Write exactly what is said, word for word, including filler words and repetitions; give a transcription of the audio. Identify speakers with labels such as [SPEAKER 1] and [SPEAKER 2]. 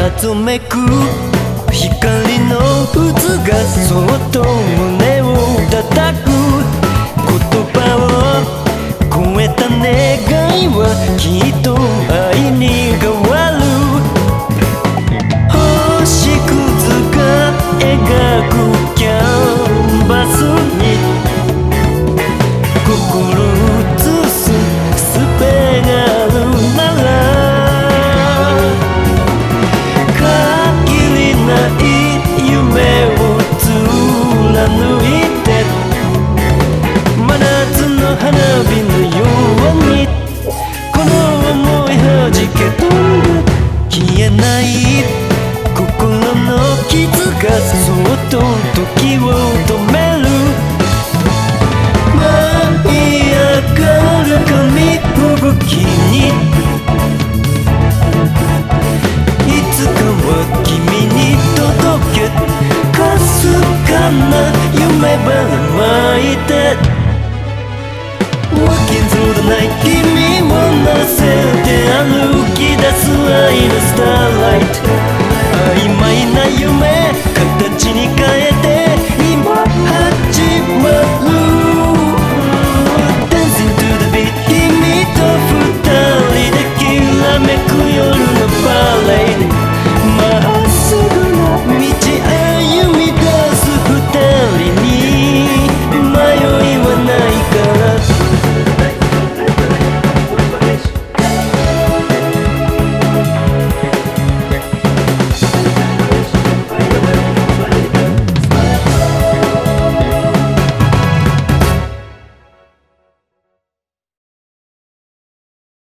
[SPEAKER 1] 謎めく光の渦がそっと胸を叩く言葉を超えた願いはきっと愛に変わる星屑が描くキャンバスに心映す術があるなら夢を貫いて真夏の花火のようにこの想いはじけ飛ぶ消えない心の傷がそっと時を止める舞い上がる紙吹雪にいつかは君に届けかすかな夢ばらまいて Walking through the night 君を乗せて歩き出す愛のスターライト